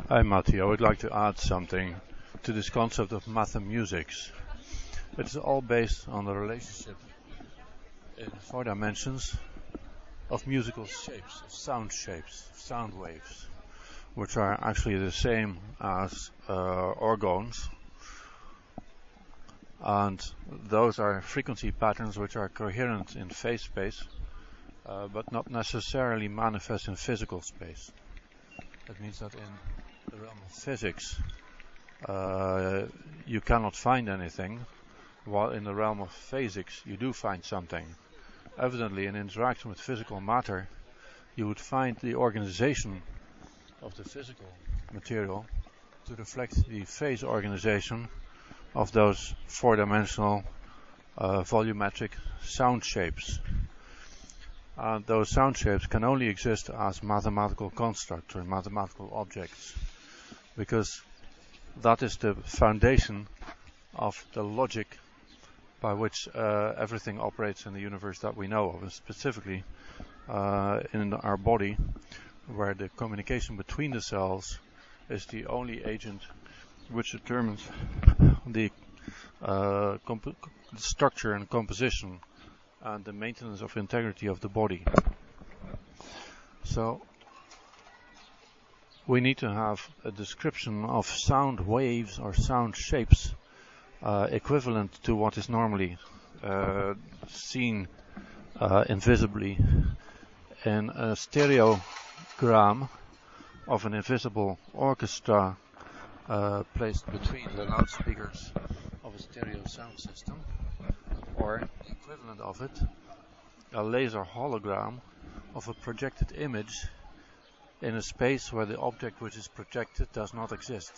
Hi Matti, I would like to add something to this concept of mathematics. It's all based on the relationship in four dimensions of musical shapes, sound waves, which are actually the same as organs, and those are frequency patterns which are coherent in phase space, but not necessarily manifest in physical space. That means that in the realm of physics, you cannot find anything, while in the realm of physics you do find something. Evidently, in interaction with physical matter, you would find the organization of the physical material to reflect the phase organization of those four-dimensional volumetric sound shapes. Those sound shapes can only exist as mathematical constructs or mathematical objects, because that is the foundation of the logic by which everything operates in the universe that we know of, and specifically in our body, where the communication between the cells is the only agent which determines the structure and composition and the maintenance of integrity of the body. So we need to have a description of sound waves or sound shapes equivalent to what is normally seen invisibly in a stereogram of an invisible orchestra placed between the loudspeakers of a stereo sound system, or the equivalent of it, a laser hologram of a projected image in a space where the object which is projected does not exist.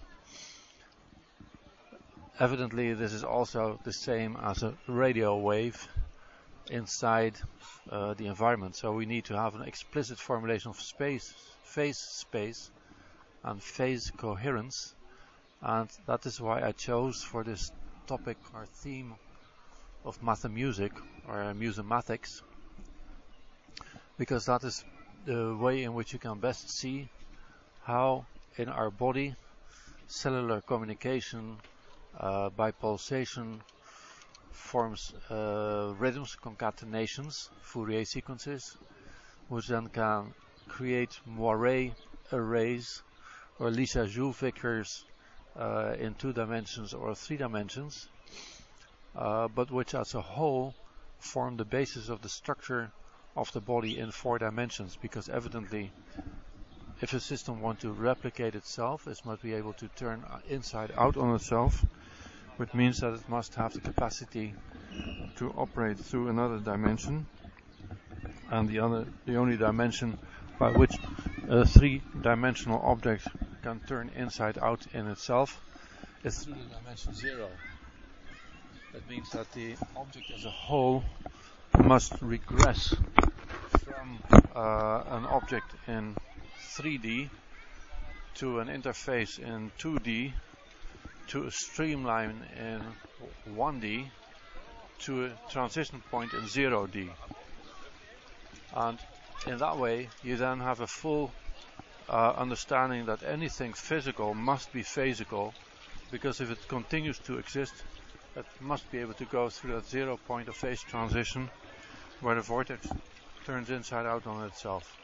Evidently, this is also the same as a radio wave inside the environment. So we need to have an explicit formulation of phase space, and phase coherence. And that is why I chose for this topic or theme of mathematic or musematics, because that is the way in which you can best see how in our body cellular communication by pulsation forms rhythms, concatenations, Fourier sequences, which then can create moire arrays or Lissajous figures in 2 dimensions or 3 dimensions, but which as a whole form the basis of the structure of the body in 4 dimensions, because evidently if a system wants to replicate itself, it must be able to turn inside out on itself, which means that it must have the capacity to operate through another dimension, and the only dimension by which a 3-dimensional object can turn inside out in itself is through the dimension 0. That means that the object as a whole must regress from an object in 3D to an interface in 2D to a streamline in 1D to a transition point in 0D. And in that way you then have a full understanding that anything physical must be phasical, because if it continues to exist, it must be able to go through that 0 point of phase transition where the vortex turns inside out on itself.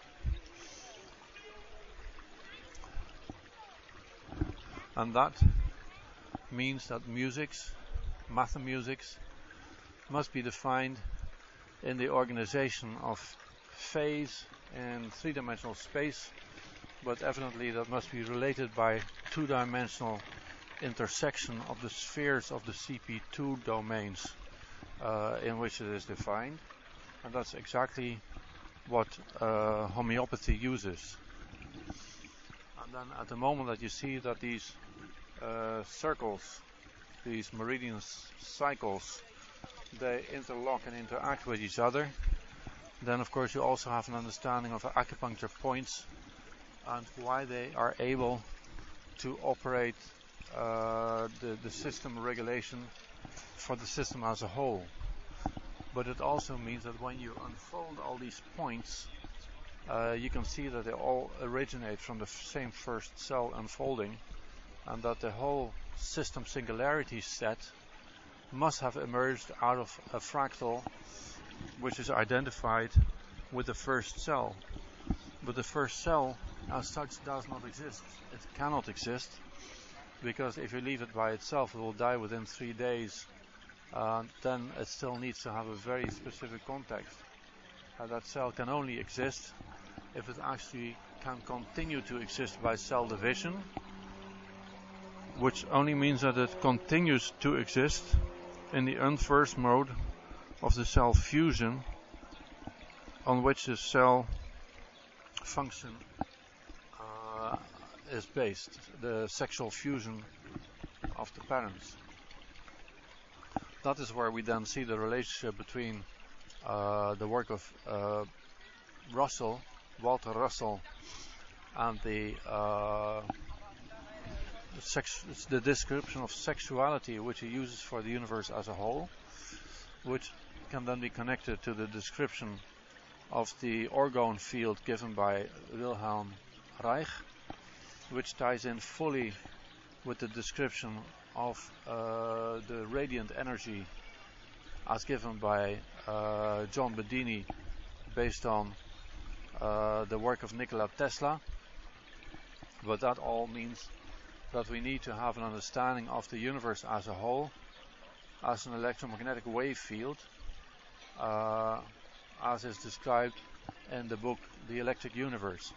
And that means that mathematics must be defined in the organization of phase in 3-dimensional space, but evidently that must be related by 2-dimensional intersection of the spheres of the CP2 domains in which it is defined, and that's exactly what homeopathy uses. And then at the moment that you see that these circles, these meridian cycles, they interlock and interact with each other, then of course you also have an understanding of acupuncture points and why they are able to operate the system regulation for the system as a whole. But it also means that when you unfold all these points you can see that they all originate from the same first cell unfolding, and that the whole system singularity set must have emerged out of a fractal which is identified with the first cell. But the first cell as such does not exist. It cannot exist, because if you leave it by itself, it will die within 3 days. Then it still needs to have a very specific context. That cell can only exist if it actually can continue to exist by cell division, which only means that it continues to exist in the inverse mode of the cell fusion on which the cell function is based, the sexual fusion of the parents. That is where we then see the relationship between the work of Walter Russell, and the description of sexuality which he uses for the universe as a whole, which can then be connected to the description of the orgone field given by Wilhelm Reich, which ties in fully with the description of the radiant energy as given by John Bedini, based on the work of Nikola Tesla. But that all means that we need to have an understanding of the universe as a whole, as an electromagnetic wave field, as is described in the book The Electric Universe.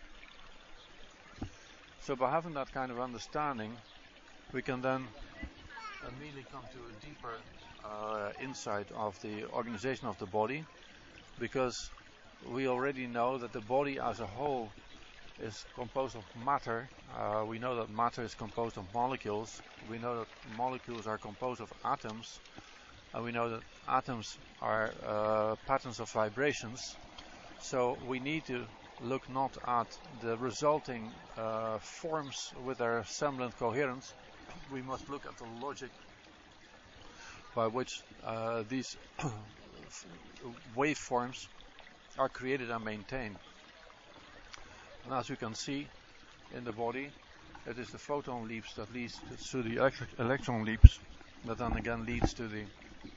So by having that kind of understanding, we can then immediately come to a deeper insight of the organization of the body, because we already know that the body as a whole is composed of matter. We know that matter is composed of molecules. We know that molecules are composed of atoms. And we know that atoms are patterns of vibrations. So we need to look not at the resulting forms with their semblant coherence. We must look at the logic by which these waveforms are created and maintained. And as you can see in the body, it is the photon leaps that leads to the electron leaps, that then again leads to the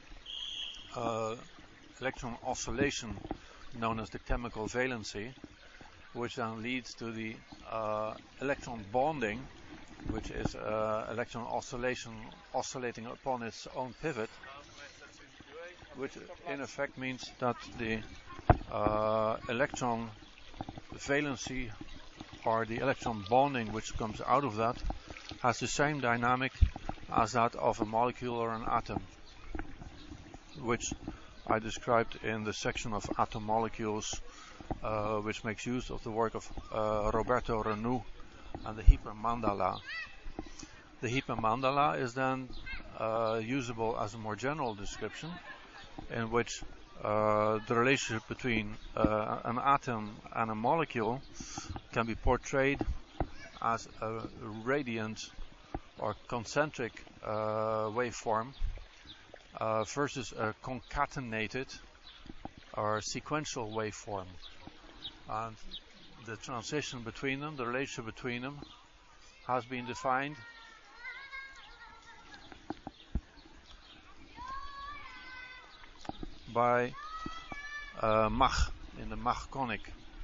electron oscillation known as the chemical valency, which then leads to the electron bonding, which is electron oscillation oscillating upon its own pivot, which in effect means that the electron valency, or the electron bonding which comes out of that, has the same dynamic as that of a molecule or an atom, which I described in the section of atom molecules, which makes use of the work of Roberto Renoux and the hypermandala. The hypermandala is then usable as a more general description, in which the relationship between an atom and a molecule can be portrayed as a radiant or concentric waveform versus a concatenated or sequential waveform. And the transition between them, the relationship between them, has been defined by Mach in the Mach conic.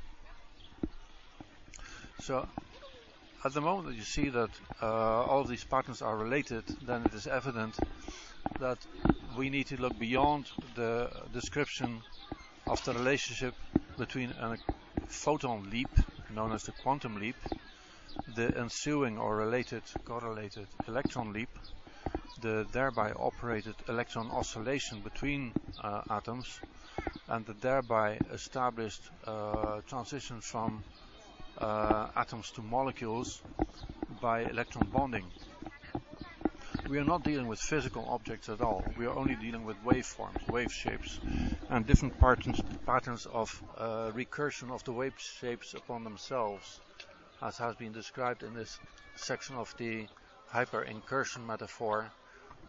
So at the moment that you see that all of these patterns are related, then it is evident that we need to look beyond the description of the relationship between a photon leap, known as the quantum leap, the ensuing or correlated electron leap, the thereby operated electron oscillation between atoms, and the thereby established transition from atoms to molecules by electron bonding. We are not dealing with physical objects at all. We are only dealing with waveforms, wave shapes, and different patterns of recursion of the wave shapes upon themselves, as has been described in this section of the hyperincursion metaphor,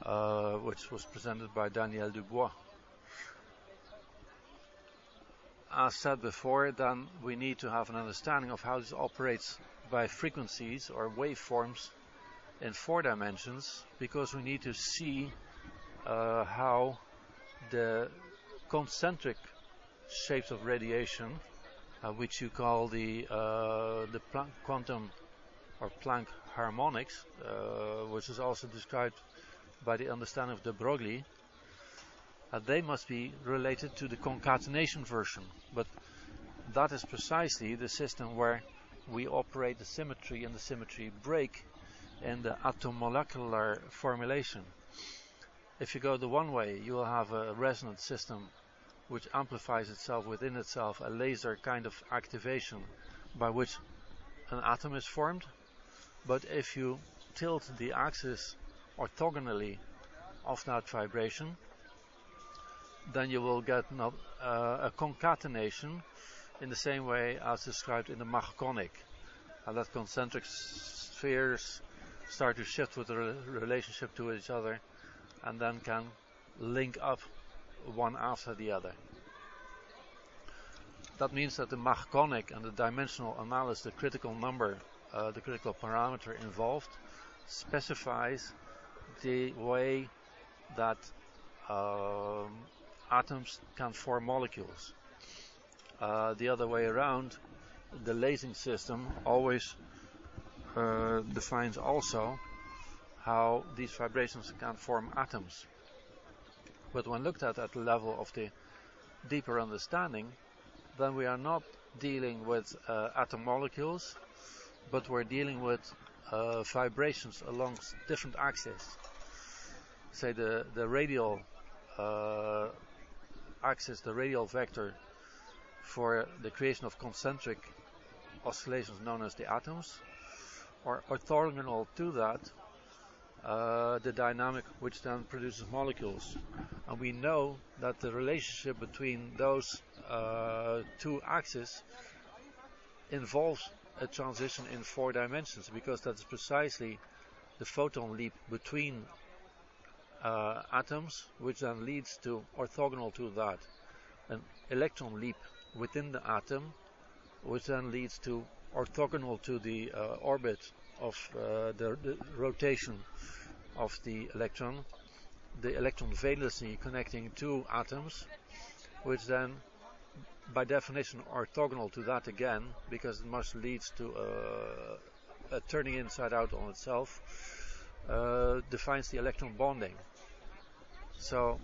which was presented by Daniel Dubois. as said before, then we need to have an understanding of how this operates by frequencies or waveforms in 4 dimensions, because we need to see how the concentric shapes of radiation, which you call the Planck quantum or Planck harmonics, which is also described by the understanding of de Broglie, they must be related to the concatenation version. But that is precisely the system where we operate the symmetry and the symmetry break in the atomolecular formulation. If you go the one way, you will have a resonant system which amplifies itself within itself, a laser kind of activation by which an atom is formed. But if you tilt the axis orthogonally of that vibration, then you will get a concatenation in the same way as described in the Mahconic, and that concentric spheres start to shift with the relationship to each other and then can link up one after the other. That means that the Mahconic and the dimensional analysis, the critical number, the critical parameter involved, specifies the way that atoms can form molecules. The other way around, the lasing system always defines also how these vibrations can form atoms. But when looked at the level of the deeper understanding, then we are not dealing with atom molecules, but we're dealing with vibrations along different axes. Say the radial axis, the radial vector for the creation of concentric oscillations known as the atoms, or orthogonal to that, the dynamic which then produces molecules. And we know that the relationship between those 2 axes involves a transition in 4 dimensions, because that is precisely the photon leap between atoms, which then leads to, orthogonal to that, an electron leap within the atom, which then leads to, orthogonal to the orbit of the rotation of the electron valency connecting 2 atoms, which then by definition orthogonal to that again, because it must lead to a turning inside out on itself, defines the electron bonding. So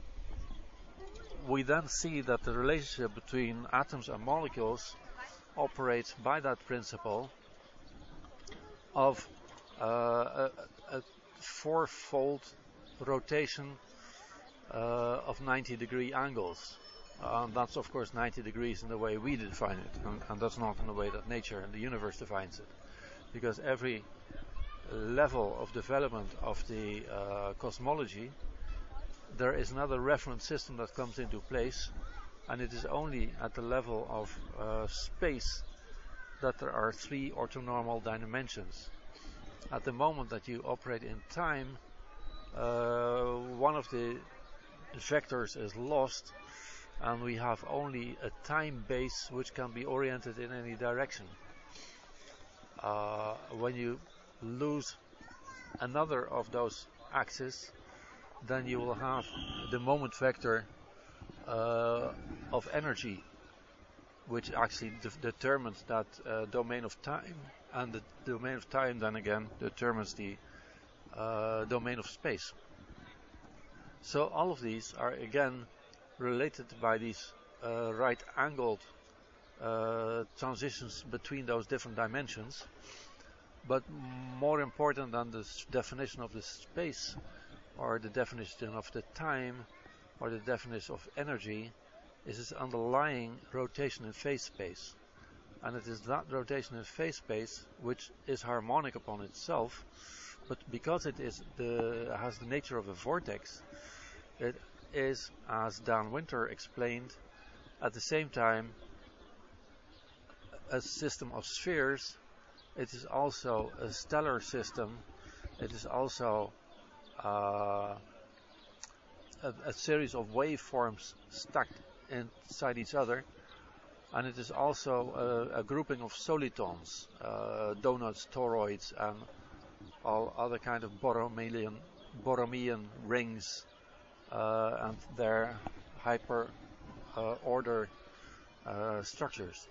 we then see that the relationship between atoms and molecules operates by that principle of a 4-fold rotation of 90-degree angles. That's of course 90 degrees in the way we define it, and that's not in the way that nature and the universe defines it, because every level of development of the cosmology, there is another reference system that comes into place, and it is only at the level of space that there are 3 orthonormal dimensions. At the moment that you operate in time, one of the vectors is lost, and we have only a time base which can be oriented in any direction. When you lose another of those axes, then you will have the moment vector of energy, which actually determines that domain of time, and the domain of time then again determines the domain of space. So all of these are again related by these right-angled transitions between those different dimensions. But more important than the definition of the space, or the definition of the time, or the definition of energy, is this underlying rotation in phase space. And it is that rotation in phase space which is harmonic upon itself, but because it is has the nature of a vortex, it is, as Dan Winter explained, at the same time a system of spheres. It is also a stellar system. It is also a series of waveforms stacked inside each other, and it is also a grouping of solitons, donuts, toroids, and all other kind of Borromean rings and their hyper order structures.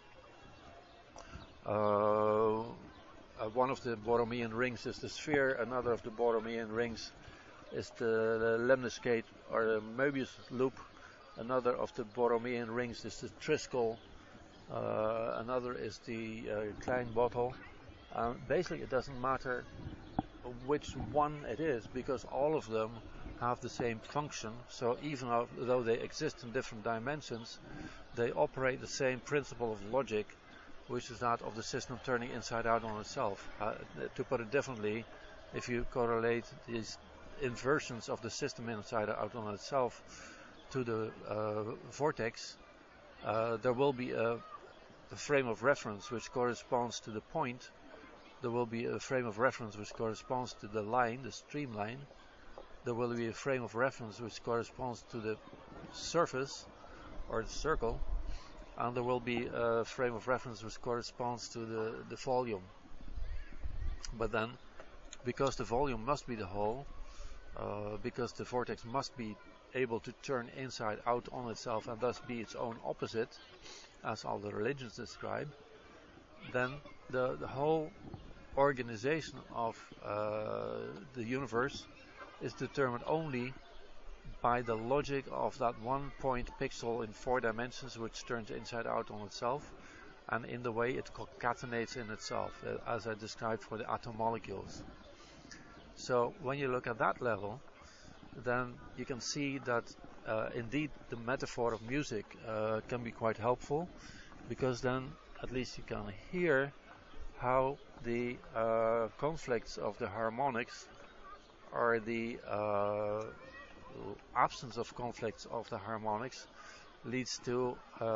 One of the Borromean rings is the sphere, another of the Borromean rings is the lemniscate or the Möbius loop, another of the Borromean rings is the Triskel, another is the Klein bottle. Basically it doesn't matter which one it is, because all of them have the same function. So even though they exist in different dimensions, they operate the same principle of logic, which is that of the system turning inside out on itself. To put it differently, if you correlate these inversions of the system inside out on itself to the vortex, there will be a frame of reference which corresponds to the point. There will be a frame of reference which corresponds to the line, the streamline. There will be a frame of reference which corresponds to the surface or the circle, and there will be a frame of reference which corresponds to the volume. But then, because the volume must be the whole, because the vortex must be able to turn inside out on itself and thus be its own opposite, as all the religions describe, then the whole organization of the universe is determined only by the logic of that one point pixel in 4 dimensions which turns inside out on itself, and in the way it concatenates in itself, as I described for the atom molecules. So when you look at that level, then you can see that indeed the metaphor of music can be quite helpful, because then at least you can hear how the conflicts of the harmonics, or the absence of conflicts of the harmonics, leads to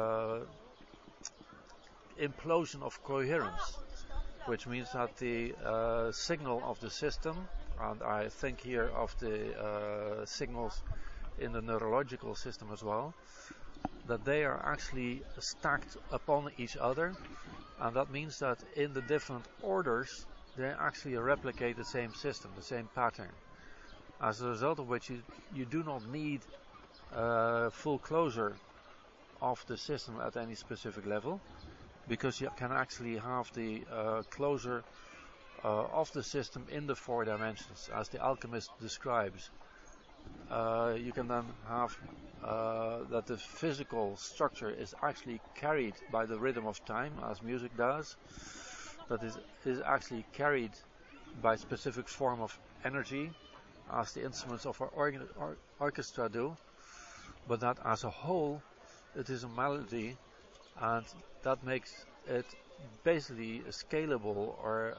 implosion of coherence, which means that the signal of the system, and I think here of the signals in the neurological system as well, that they are actually stacked upon each other, and that means that in the different orders they actually replicate the same system, the same pattern, as a result of which you do not need full closure of the system at any specific level, because you can actually have the closure of the system in the 4 dimensions, as the alchemist describes. You can then have that the physical structure is actually carried by the rhythm of time, as music does, that is actually carried by specific form of energy, as the instruments of our orchestra do, but that as a whole it is a melody, and that makes it basically scalable or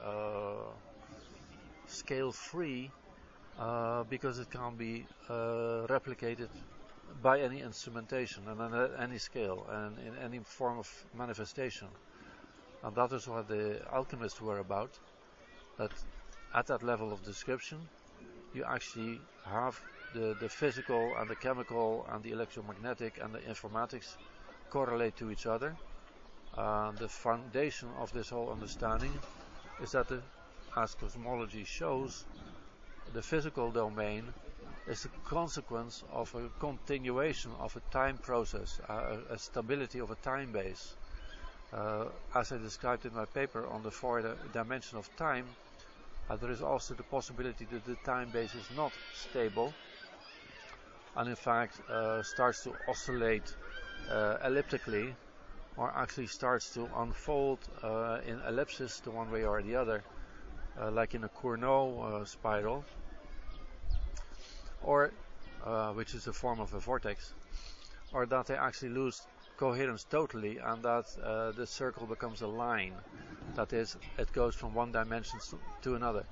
scale free, because it can be replicated by any instrumentation and at any scale and in any form of manifestation. And that is what the alchemists were about, that at that level of description you actually have the physical and the chemical and the electromagnetic and the informatics correlate to each other. The foundation of this whole understanding is that, as cosmology shows, the physical domain is a consequence of a continuation of a time process, a stability of a time base. As I described in my paper on the 4 dimension of time, there is also the possibility that the time base is not stable, and in fact starts to oscillate elliptically, or actually starts to unfold in ellipses to one way or the other, like in a Cournot spiral, or which is a form of a vortex, or that they actually lose coherence totally, and that the circle becomes a line. That is, it goes from one dimension to another.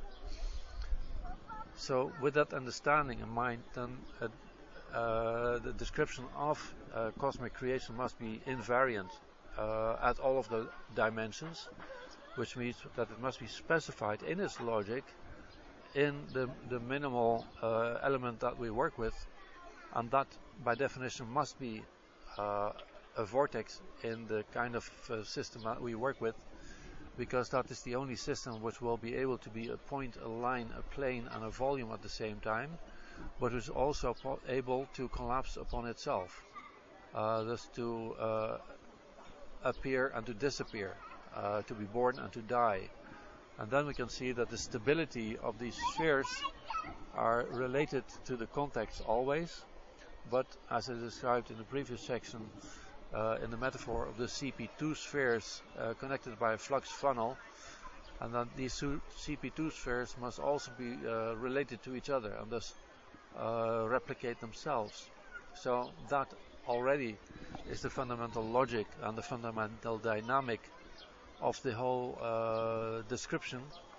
So with that understanding in mind, then the description of cosmic creation must be invariant at all of the dimensions, which means that it must be specified in its logic in the minimal element that we work with, and that by definition must be a vortex in the kind of system that we work with, because that is the only system which will be able to be a point, a line, a plane and a volume at the same time, but is also able to collapse upon itself, thus to appear and to disappear, to be born and to die. And then we can see that the stability of these spheres are related to the context always, but as I described in the previous section, in the metaphor of the CP2 spheres connected by a flux funnel, and that these CP2 spheres must also be related to each other and thus replicate themselves. So that already is the fundamental logic and the fundamental dynamic of the whole description,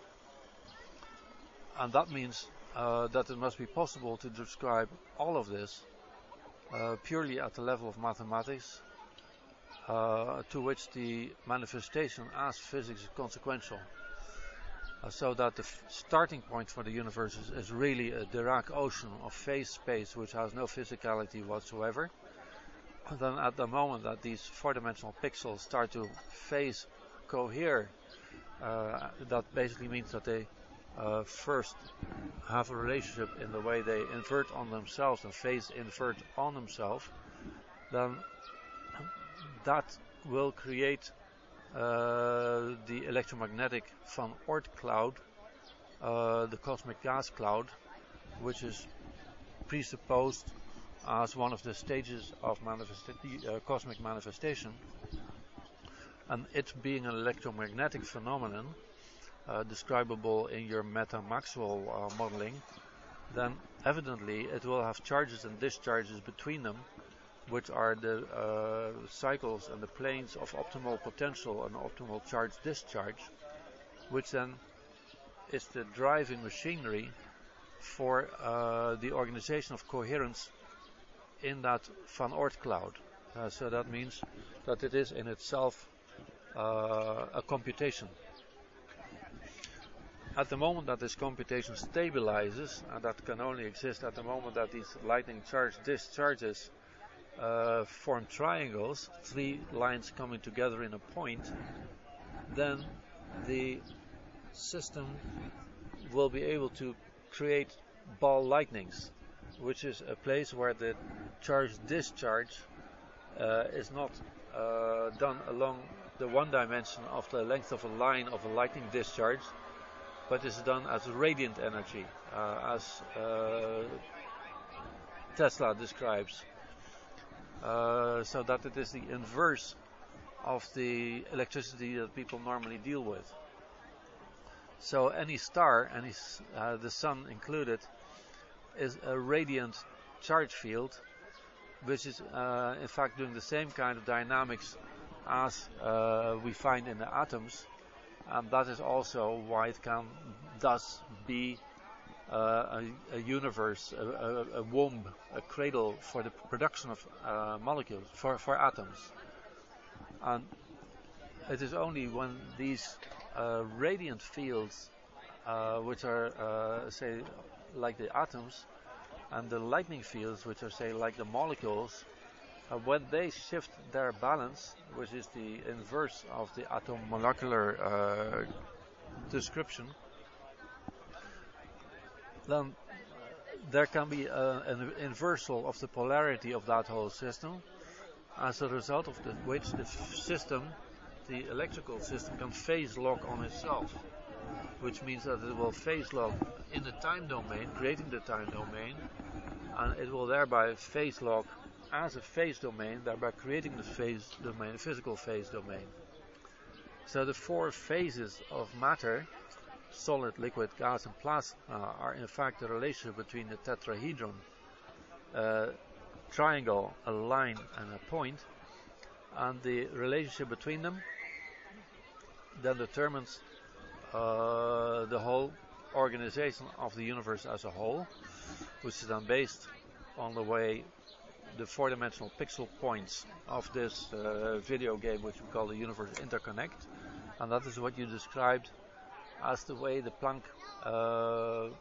and that means that it must be possible to describe all of this purely at the level of mathematics, to which the manifestation as physics is consequential. So that the starting point for the universe is really a Dirac ocean of phase space which has no physicality whatsoever. And then at the moment that these four-dimensional pixels start to phase cohere, that basically means that they first have a relationship in the way they invert on themselves and phase invert on themselves, then that will create the electromagnetic Van Oort cloud, the cosmic gas cloud, which is presupposed as one of the stages of cosmic manifestation. And it being an electromagnetic phenomenon, describable in your Meta-Maxwell modeling, then evidently it will have charges and discharges between them, which are the cycles and the planes of optimal potential and optimal charge-discharge, which then is the driving machinery for the organization of coherence in that Van Oort cloud. So that means that it is in itself a computation. At the moment that this computation stabilizes, and that can only exist at the moment that these lightning charge discharges form triangles, three lines coming together in a point, then the system will be able to create ball lightnings, which is a place where the charge discharge is not done along the one dimension of the length of a line of a lightning discharge, but is done as radiant energy, as Tesla describes, so that it is the inverse of the electricity that people normally deal with. So any star, the sun included, is a radiant charge field, which is in fact doing the same kind of dynamics as we find in the atoms, and that is also why it can thus be a universe, a womb, a cradle for the production of molecules, for atoms. And it is only when these radiant fields, which are say like the atoms, and the lightning fields, which are say like the molecules, when they shift their balance, which is the inverse of the atom-molecular description, then there can be an inversal of the polarity of that whole system, as a result of which the system, the electrical system, can phase lock on itself, which means that it will phase lock in the time domain, creating the time domain, and it will thereby phase lock as a phase domain, thereby creating the phase domain, the physical phase domain. So the four phases of matter, solid, liquid, gas and plasma, are in fact the relationship between the tetrahedron, triangle, a line and a point, and the relationship between them then determines the whole organization of the universe as a whole, which is then based on the way the four-dimensional pixel points of this video game, which we call the universe, interconnect. And that is what you described as the way the Planck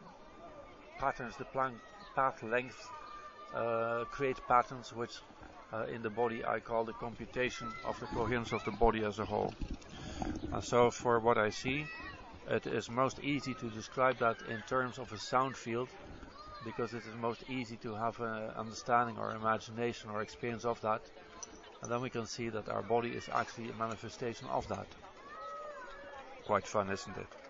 patterns, the Planck path length, create patterns which in the body I call the computation of the coherence of the body as a whole. And so for what I see, it is most easy to describe that in terms of a sound field, because it is most easy to have an understanding or imagination or experience of that. And then we can see that our body is actually a manifestation of that. Quite fun, isn't it?